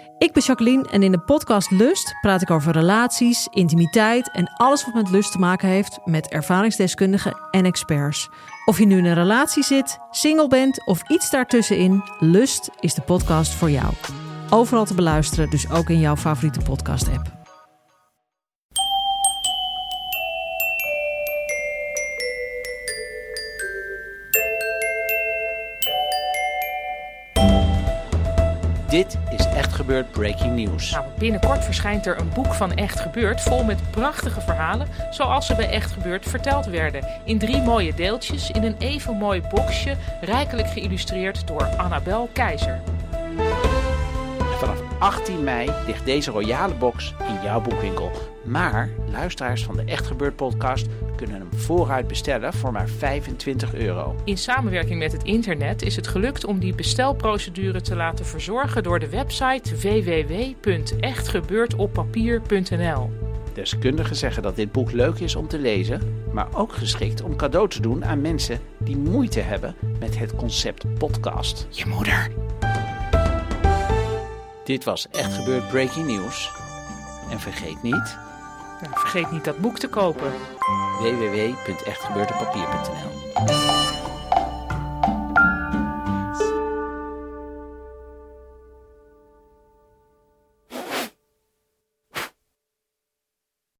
Ik ben Jacqueline en in de podcast Lust praat ik over relaties, intimiteit en alles wat met lust te maken heeft met ervaringsdeskundigen en experts. Of je nu in een relatie zit, single bent of iets daartussenin, Lust is de podcast voor jou. Overal te beluisteren, dus ook in jouw favoriete podcast-app. Dit is Echt Gebeurd Breaking News. Nou, binnenkort verschijnt er een boek van Echt Gebeurd vol met prachtige verhalen zoals ze bij Echt Gebeurd verteld werden. In 3 mooie deeltjes in een even mooi boxje, rijkelijk geïllustreerd door Annabel Keizer. Vanaf 18 mei ligt deze royale box in jouw boekwinkel. Maar luisteraars van de Echt Gebeurd podcast kunnen hem vooruit bestellen voor maar €25. In samenwerking met het internet is het gelukt om die bestelprocedure te laten verzorgen door de website www.echtgebeurdoppapier.nl. Deskundigen zeggen dat dit boek leuk is om te lezen, maar ook geschikt om cadeau te doen aan mensen die moeite hebben met het concept podcast. Je moeder. Dit was Echt Gebeurd Breaking News. En vergeet niet... Vergeet niet dat boek te kopen. www.echtgebeurdoppapier.nl